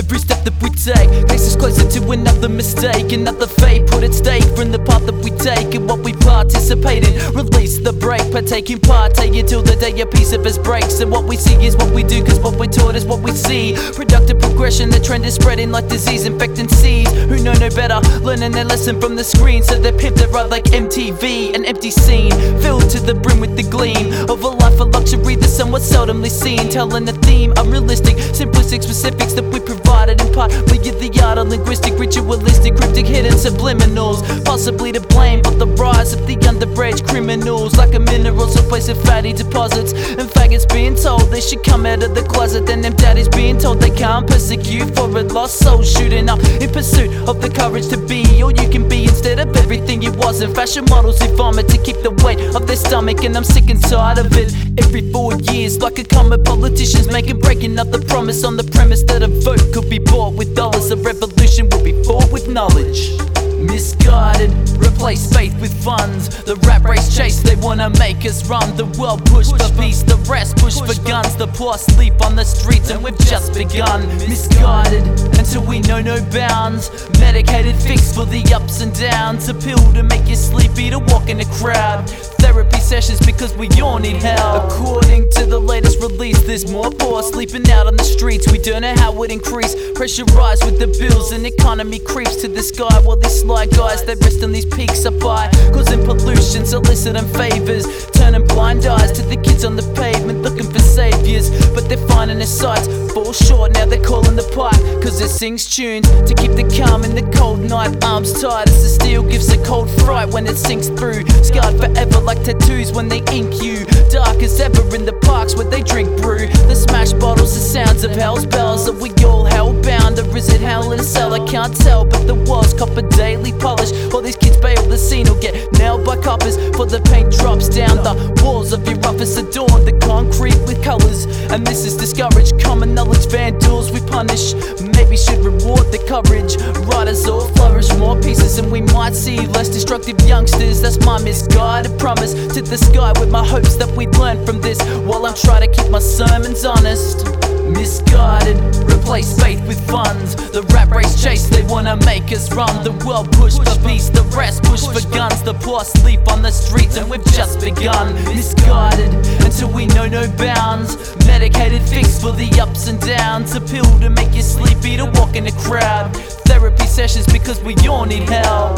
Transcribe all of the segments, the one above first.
every step that we take takes us closer to another mistake, another fate put at stake from the path that we take and what we participate in. Release the brake, partaking part, take it till the day a piece of us breaks. And what we see is what we do, cause what we're taught is what we see. Productive progression, the trend is spreading like disease, infecting seeds who know no better, learning their lesson from the screen. So they pimp their ride like MTV, an empty scene filled to the brim with the gleam of a life of luxury that's somewhat seldomly seen. Telling a theme, unrealistic, simplistic specifics that we provided in part. We get the art of linguistic, ritualistic, cryptic, hidden subliminals, possibly to blame for the rise of the underage criminals. Like a mineral, some place of fatty deposits and faggots being told they should come out of the closet. Then them daddies being told they can't persecute for a lost soul, shooting up in pursuit of the courage to be all you can be instead of everything you wasn't. Fashion models who vomit to keep the weight of their stomach, and I'm sick and tired of it. Every 4 years, like a comet, politicians making breaking up the promise on the premise that a vote could be bought with dollars. A revolution will be fought with knowledge. Misguided, replace faith with funds. The rat race chase, they wanna make us run. The world push for peace, the rest push for guns. The poor sleep on the streets and we've just begun. Misguided, until we know no bounds. Medicated fix for the ups and downs. A pill to make you sleepy, to walk in a crowd. Therapy sessions because we all need help. According to the latest release, there's more poor sleeping out on the streets. We don't know how it increase. Pressurized with the bills and economy creeps to the sky. While these sly guys, they rest on these peaks up high, causing pollution, soliciting favors, turning blind eyes to the kids on the pavement looking for saviors. But they're finding their sights fall short, now they're calling the pipe, cause it sings tunes to keep the calm in the cold night. Arms tight as the steel gives a cold fright when it sinks through. Scarred forever like tattoos when they ink you. Dark as ever in the parks where they drink brew. The smash bottles, the sounds of hell's bells. Are we all hellbound or is it hell in a cell? I can't tell, but the walls cop a daily polish. While these kids bail the scene or get nailed by coppers for the paint drops down. The walls of your office adorn the concrete with colours, and this is discouraged. Common knowledge vandals we punish, maybe should reward the courage. Writers all flourish, more pieces and we might see less destructive youngsters. That's my misguided promise to the sky with my hopes that we learn from this, while I'm trying to keep my sermons honest. Misguided, replace faith with funds. The rat race chase, they wanna make us run. The world push for peace, the rest push for guns. The poor sleep on the streets and we've just begun. Misguided, until we know no bounds. Medicated fix for the ups and downs. A pill to make you sleepy, to walk in a crowd. Therapy sessions because we all need help.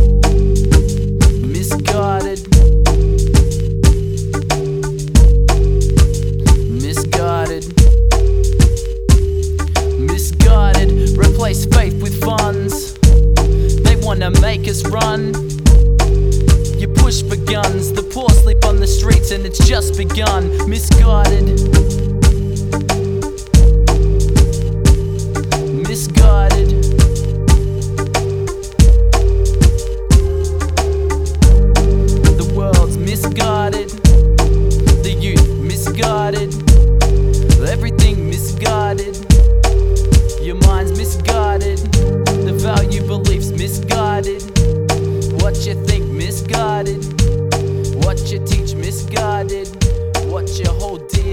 Misguided. Misguided, replace faith with funds. They wanna make us run. You push for guns, the poor sleep on the streets and it's just begun. Misguided. Misguided. The world's misguided. The youth misguided. Everything misguided. Your mind's misguided. The value beliefs misguided. What you think misguided. What you teach misguided. What you hold dear